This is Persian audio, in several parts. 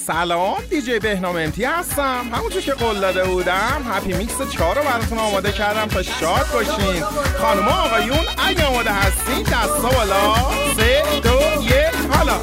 سلام، دیجی بهنام امتی هستم. همونجور که قول داده بودم هپی میکس 4 رو براتون آماده کردم تا شاد باشین. خانم آقایون اگه آماده هستین دستا بالا. 3 2 1 حالا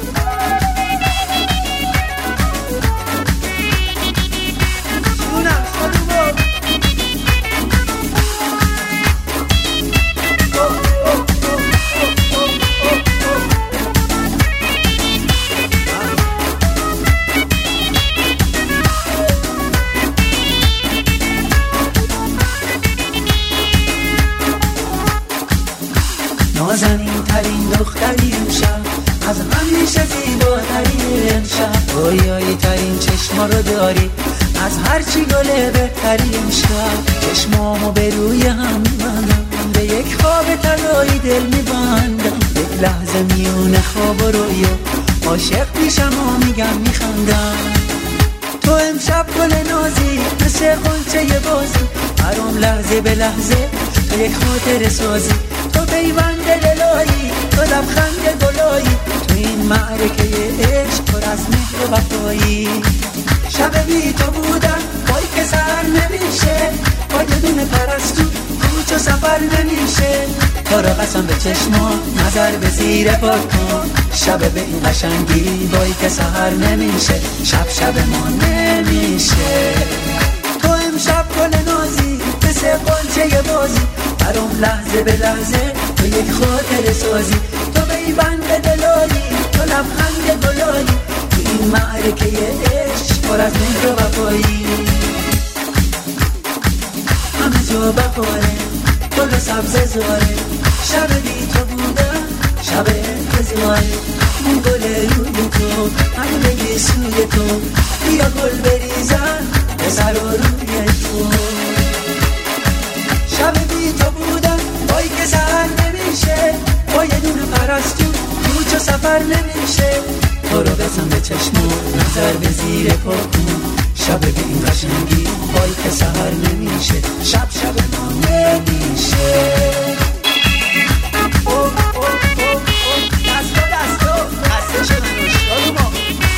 نازنین ترین دختری امشب، از همیشه زیباتری امشب، رویایی ترین چشما رو داری، از هرچی گله بهتری امشب. چشمامو به روی هم میبندم، به یک خواب طلایی دل میبندم، یک لحظه میونه خواب و رویا عاشق پیشم و میگم میخندم. تو امشب گل نازی مثل غنچه بازی، برام لحظه به لحظه تو یک خاطر سازی، تو پیوند دلایی، تو لبخند گلایی، تو این معرکه عشق پر از مهر و وفایی. شب بی تو بودم وای که سر نمیشه، با یه دونه پرستو کوچ و سفر نمیشه. تو را قسم به چشما نظر به زیر پا کن، شب به این قشنگی وای که سحر نمیشه، شب ما نمیشه. تو امشب گل نازی مثل قنچه بازی، برام لحظه به لحظه تو یک خاطر سازی، تو پیوند دلایی، تو لبخند گلایی، تو این معرکه عشق پر از مهر و وفایی. همه جا بخوره گل سبز زاره، شب بی تو بودم شب انتظاره، اون گل روی تو همه سوی تو، بیا گل بریزن به سر و روی تو. شب بی تو بودم وای که سهر نمیشه، با یه دونه پرستو کوچ و سفر نمیشه. تو رو بزن به چشمو نظر به زیر پا کن، شب بی این قشنگی وای که سهر نمیشه، شب ما نمیشه. دسته شدن اشتاد ما.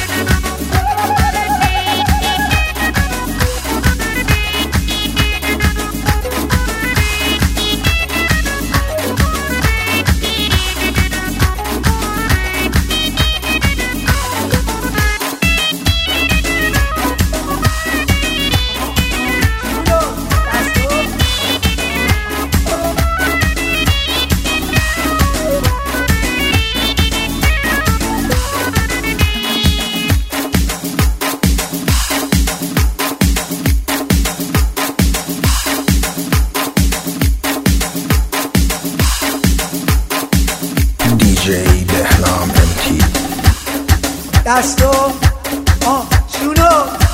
دستو شونو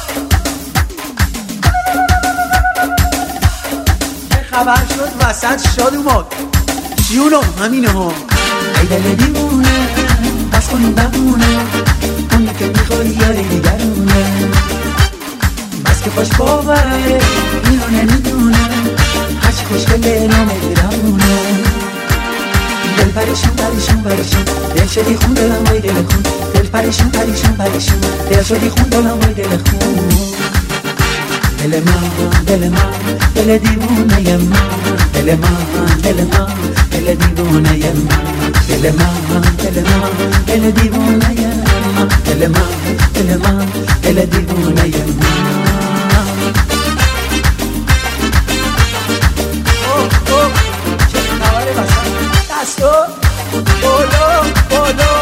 چه خبر شد وسط شاد اومد شونو همینه ها. ای دل دیوونه بس کنی بمونه، اونی که میخوری یاری دیگرونه، بس که خوش باوره میونه میدونه، هرچی خوشگله نامه دیرمونه. دل پریشون دل شدی خون دلم وای دل خون، دل پریشون دل شدی خون دلم وای دل خون. دل من دل دیوونه من، دل من دل دیوونه من، دل من دل دیوونه من، دل من دل دیوونه من. چه خبره واسه دستو بولو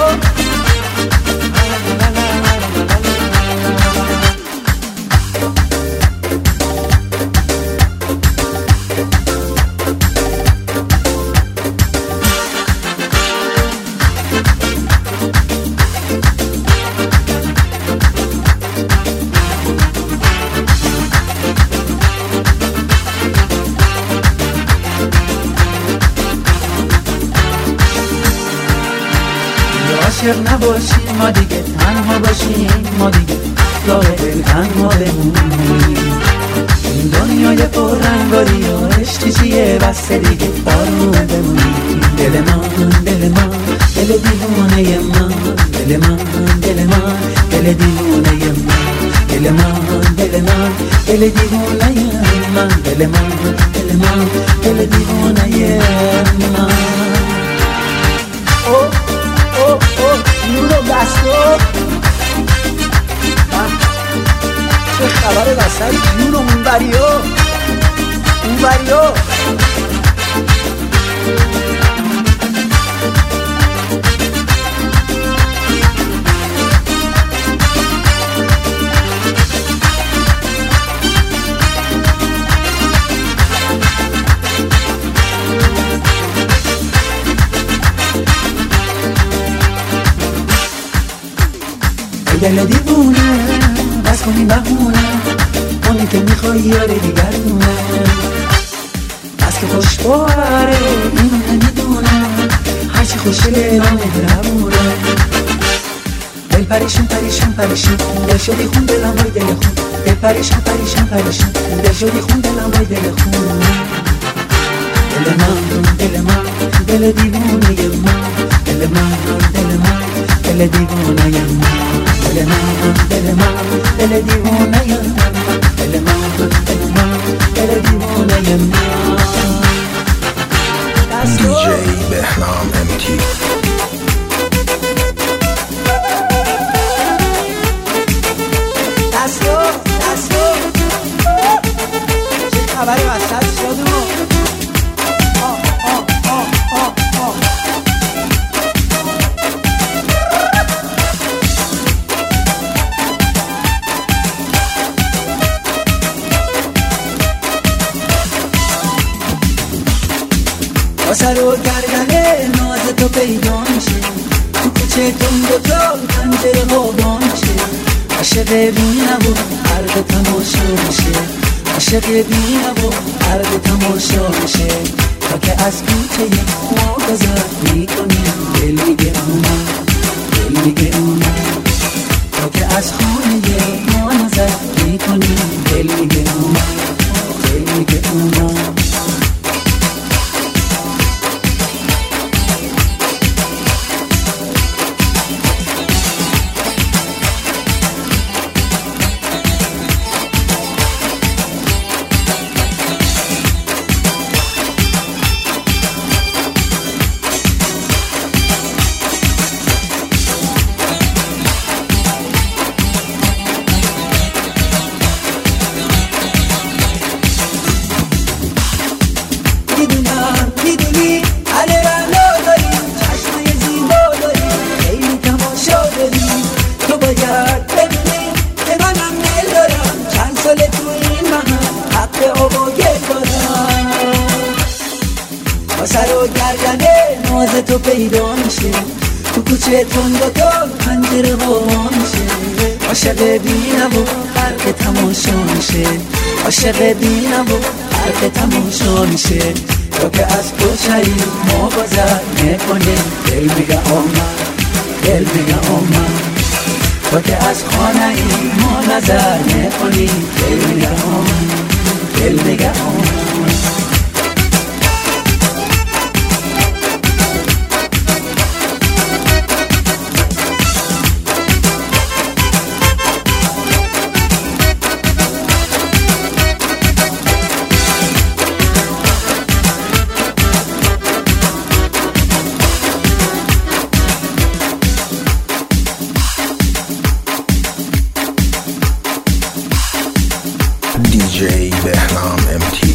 عاشق نباشیم ما دیگه، تنها باشیم ما دیگه، راه دل تنها بمونیم. این دنیای پر رنگاری و عشقی چیه بس دیگه، آروم بمونیم. دل من دل دیوانه من، دل من دل دیوانه من. دل من دل من دل دیوانه من دل من دل من دل دیوانه من او او او نورو دستو چه خبره وسط نورو اونوریو دل دیوونه بس کنی بهونه اونی که میخوای یاره دیگرونه بس که خوش باره اینو نمیدونه هرچی خوشگله را مهربونه دل پریشون پریشون پریشون دل شدی خون دلم وای دل خون دل پریشون پریشون پریشون دل شدی خون دلم وای دل خون دل من دل من دل دیوونه من دل من دل من دل دیوونه من دل من دل من دل دیوانه من دل من دل من دل دیوانه من دیجی بهنام امتی دستو چه خبری وسط شد سر و گردنه ناز تو پیدا میشه تو کوچه دوتا پنجره ها با میشه عاشق بینم و عرض تماشا میشه عاشق بینم و عرض تماشا میشه تا که از کوچه ما گذر میکنیم دل میگه اومد دل میگه اومد تا که از خونه ما نظر میکنیم دل میگه اومد دل میگه اومد تو پیدا میشه تو کوچه دوتا پنجره ها میشه عاشق بینم و حرف تماشا میشه عاشق بینم و حرف تماشا میشه تا که از کوچه ما گذر میکنه دل میگه آمد دل میگه آمد تا که از خانه ما نظر میکنیم دل میگه آمد دل میگه آمد دیجی بهنام امتی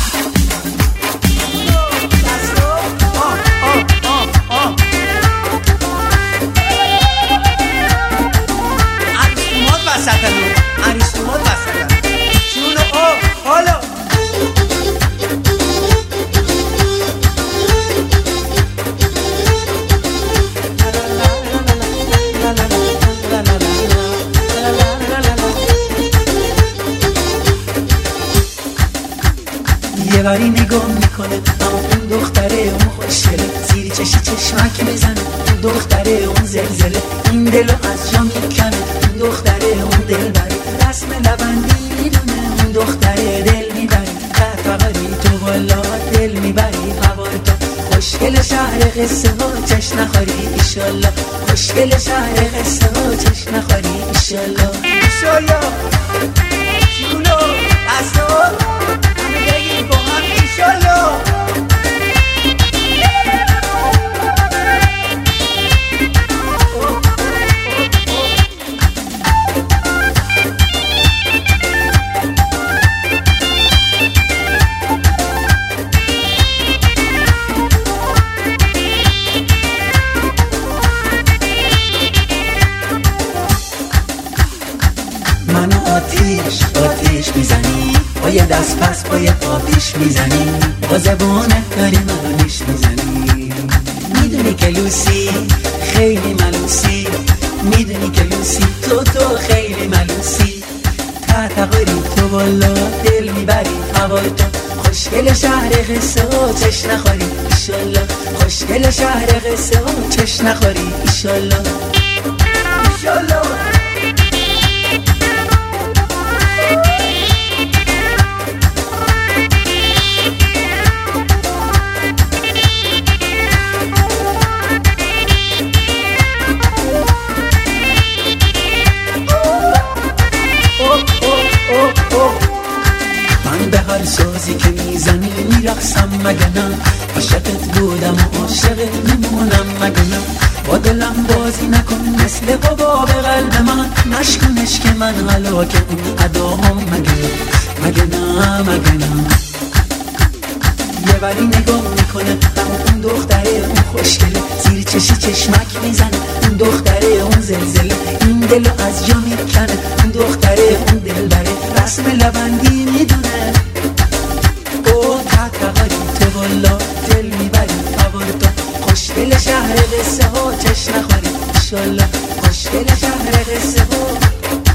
یه باری نگاه میکنه اما اون دختره اون خوشگله زیر چشی چشمک میزنه اون دختره اون زلزله این دلو از جا میکنه اون دختره اون دل بره رسم لبندی میدونه اون دختره دل میبره فقری تو بالا دل میبری هوای تو خوشگل شهر قصه ها چش نخوری ایشالله خوشگل شهر قصه ها چش نخوری ایشالله ایشالله منو آتیش میزنی، با یه دست پس با یه پا پیش میزنی، با زبونت داری منو نیش میزنی. میدونی که لوسی خیلی ملوسی، میدونی که لوسی تو خیلی ملوسی. تقری تو بالا دل میبری هوای تو، خوشگل شهر قصه ها چش نخوری ایشالله، خوشگل شهر قصه ها چش نخوری ایشالله ایشالله. من به هر سازی که میزنی میرقصم مگه نه، عاشقت بودم و عاشق میمونم مگه نه. با دلم بازی نکن مثل حباب قلب من، نشکنش که من هلاک اون اداهم مگه نه. یه ولی نگاه میکنه اون دختره اون خوشگله، زیر چشمک میزنه اون دختره اون زلزله، این دلو از جا میکنه اون دختره اون دلبره، رسم لبندی میدونه. او تقری تو بالا دل میبری هوار تو، خوشگل شهر قصه ها چش نخوری ایشالله، خوشگل شهر قصه ها.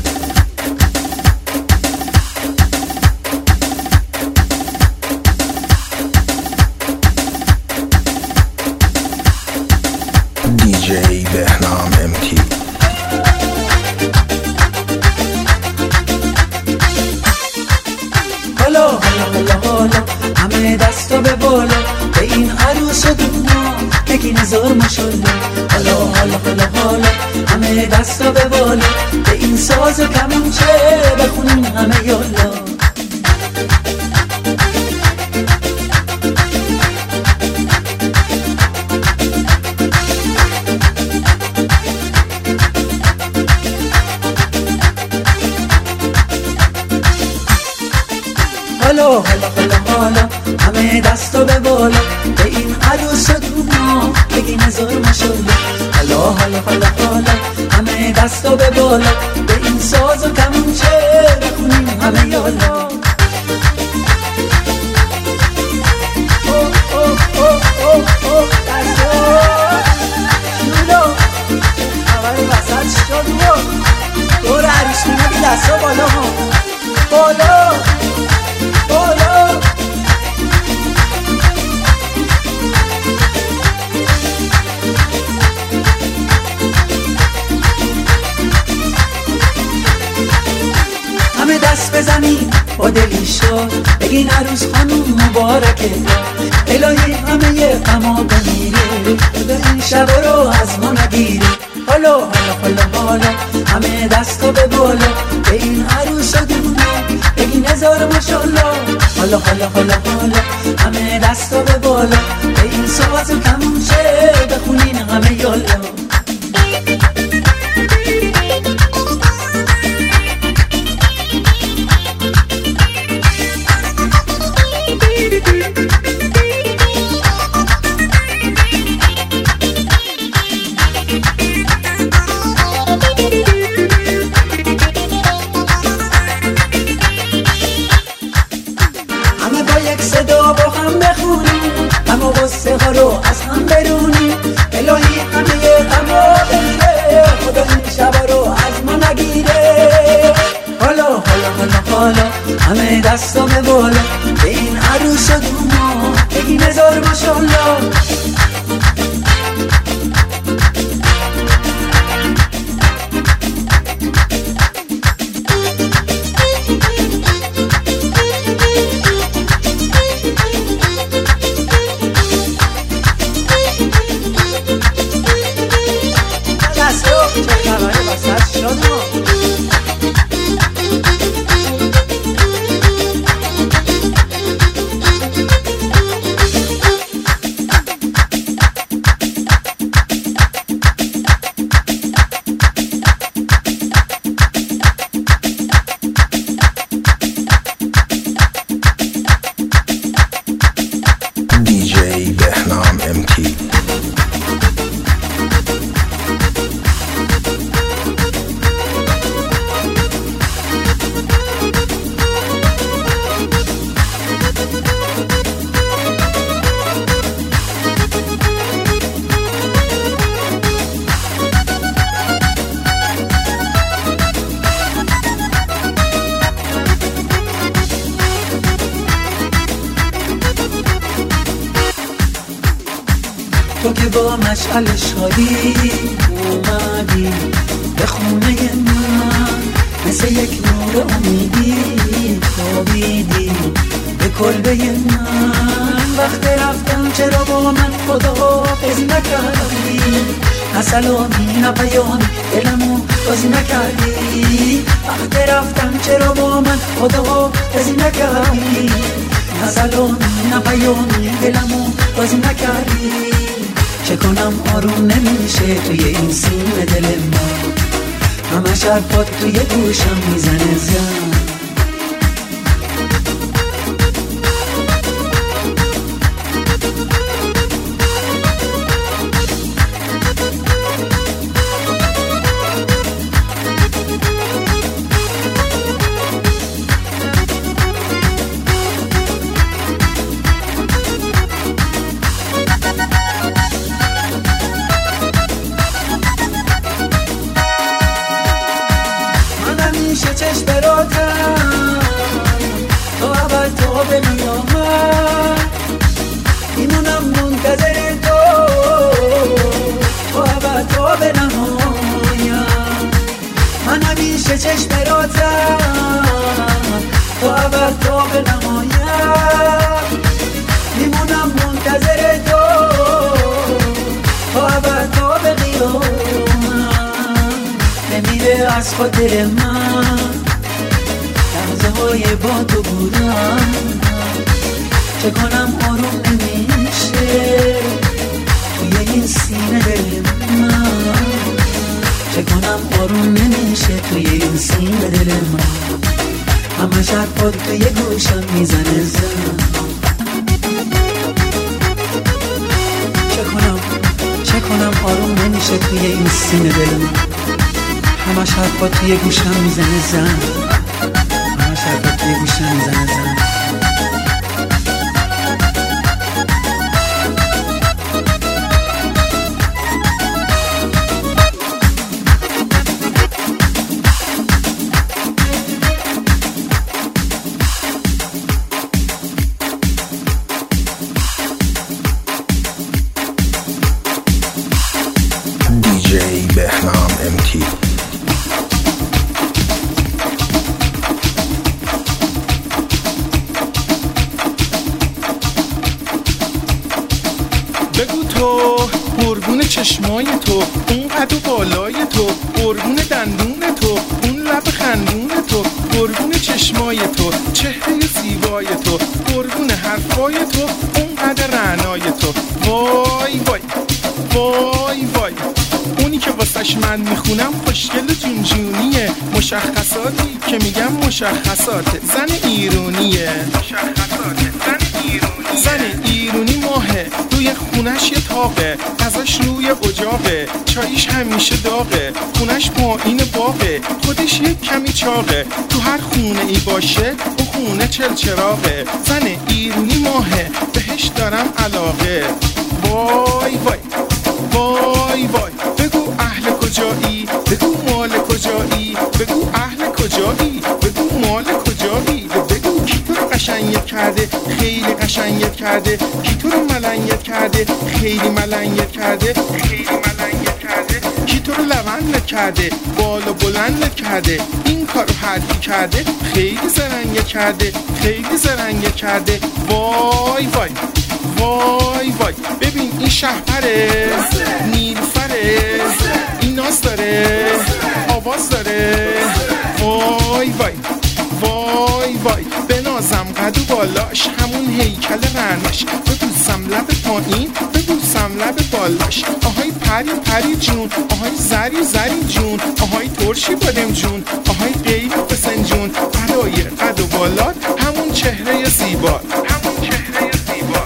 DJ بهنام MT. حالا همه دستا به بالا، به این عروس و دونا بگی نزار ماشالله. حالا همه دستا به بالا، به این ساز و کمانچه بخونین همه یالا. حالا همه دستا به بالا، به این عروس و دونا بگی نزار ماشالله. حالا همه دستا به بالا، به این ساز و کمانچه بخونیم همه یالا. شلولو خبر وسط شد دور عروس میمونی دستا بالا ها بالا. همه دست بزنی با دلی شد، بگین عروس خانوم مبارکه، الهی همه غما بمیره، به این شب رو از ما نگیره. حالا همه دستا به بالا، به این عروس و دونا بگین هزار ماشالله. حالا همه دستا به بالا، به این ساز و کمانچه بخونین همه یالا. همه با یک صدا با هم بخونیم، همه غصه ها رو از هم برونیم. با مشعل شادی اومدی به خونه من، مثل یک نور امیدی خوابیدی به کلبه من. وقت رفتم چرا با من خداحافظی نکردی؟ نه سلامی نه پیامی دلمو بازی نکردی. وقت رفتم چرا با من خداحافظی نکردی؟ نه سلامی نه پیامی دلمو بازی نکردی. چه کنم آروم نمیشه توی این سینه دل من، همش حرفات توی گوشم میزنه زن. چشم براتم تو اول تو به میامد، میمونم منتظر تو اول تو به نمایم. من همیشه چشم براتم تو اول تو به نمایم، میمونم منتظر تو اول تو به قیامم. نمیره از خاطر من لحظه های با تو بودم، چه کنم آروم نمیشه توی این سینه دل من، چه کنم آروم نمیشه توی این سینه دل من. همه حرفات توی گوشم میزنه زن. چه کنم آروم نمیشه توی این سینه دل من، همش حرفات توی گوشم میزنه زن، همش حرفات توی گوشم میزنه زن. DJ بهنام MT. بگو تو قربون چشمای تو، اون قد و بالای تو، قربون دندون تو، اون لب خندون تو، قربون چشمای تو، چهره زیبای تو، قربون حرفای تو، اون قد رعنای تو. وای وای وای وای، اونی که واسش من میخونم خوشگل جونجونیه، مشخصاتی که میگم مشخصاته، زن ایرونیه، مشخصاته زن ایرونی ماهه، روی خونش یه تاقه، غذاش روی اجاقه، چاییش همیشه داغه، خونش پایین باغه، خودش یک کمی چاقه، تو هر خونه ای باشه اون خونه چلچراغه. زن ایرونی ماهه، بهش دارم علاقه. وای وای وای وای، بگو اهل کجایی، بگو مال کجایی، بگو اهل کجایی، بگو مال کجایی، بگو کی تو رو قشنگت کرده، خیلی قشنگت کرده، کی تو رو ملنگت کرده، خیلی ملنگت کرده، خیلی ملنگت کرده، کی تو رو لبنت کرده، بالا بلندت کرده، این کارو هر کی کرده، خیلی زرنگت کرده، خیلی زرنگت کرده. وای وای وای وای، ببین این شهپره، نیلوفره، این ناز داره، آواز داره. وای وای وای وای، بنازم قد و بالاش، همون هیکل رنش، ببوسم لب پایین، ببوسم لب بالاش. آهای پری پری جون، آهای زری زری جون، آهای ترشی بادم جون، آهای غیر فسنجون، برای قد و بالات همون چهره زیبا، همون چهره زیبا.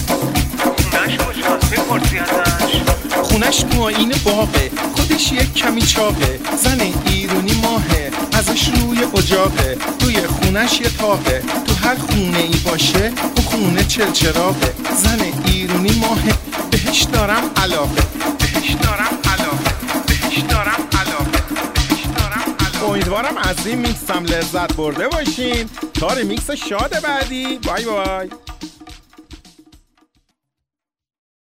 خونش پایین باغه، خودش یک کمی چاقه، زن ایرونی ماهه، ازش روی اجاقه، روی خونش یه تاقه، تو هر خونه ای باشه اون خونه چلچراغه. زن ایرونی ماهه، بهش دارم علاقه، بهش دارم علاقه، بهش دارم علاقه، بهش دارم علاقه. امیدوارم از این میکسم لذت برده باشین. تا ریمیکس شاد بعدی. بای بای.